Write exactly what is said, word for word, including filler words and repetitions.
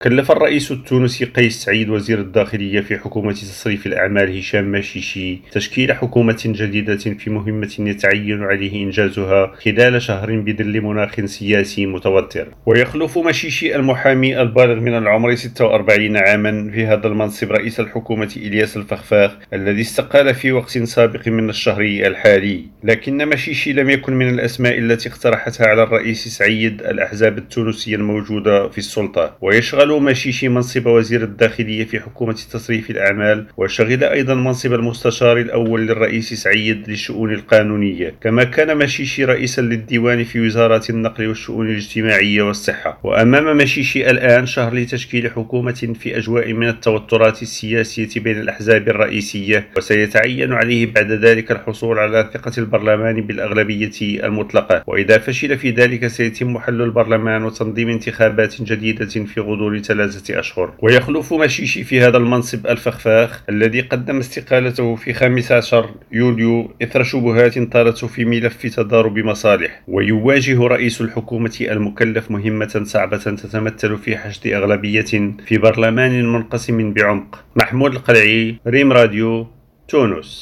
كلف الرئيس التونسي قيس سعيد وزير الداخلية في حكومة تصريف الأعمال هشام ماشيشي تشكيل حكومة جديدة في مهمة يتعين عليه إنجازها خلال شهر بظل مناخ سياسي متوتر. ويخلف ماشيشي المحامي البالغ من العمر ستة وأربعين عاما في هذا المنصب رئيس الحكومة إلياس الفخفاخ الذي استقال في وقت سابق من الشهر الحالي. لكن ماشيشي لم يكن من الأسماء التي اقترحتها على الرئيس سعيد الأحزاب التونسية الموجودة في السلطة. ويشغل ماشيشي منصب وزير الداخلية في حكومة تصريف الأعمال، وشغل أيضا منصب المستشار الأول للرئيس سعيد للشؤون القانونية، كما كان ماشيشي رئيسا للديوان في وزارات النقل والشؤون الاجتماعية والصحة. وأمام ماشيشي الآن شهر لتشكيل حكومة في أجواء من التوترات السياسية بين الأحزاب الرئيسية، وسيتعين عليه بعد ذلك الحصول على ثقة البرلمان بالأغلبية المطلقة، وإذا فشل في ذلك سيتم حل البرلمان وتنظيم انتخابات جديدة في غضون ثلاثة أشهر. ويخلف ماشيشي في هذا المنصب الفخفاخ الذي قدم استقالته في خامس عشر يوليو إثر شبهات طالت في ملف تضارب مصالح. ويواجه رئيس الحكومة المكلف مهمة صعبة تتمثل في حشد أغلبية في برلمان منقسم بعمق. محمود القلعي، ريم راديو، تونس.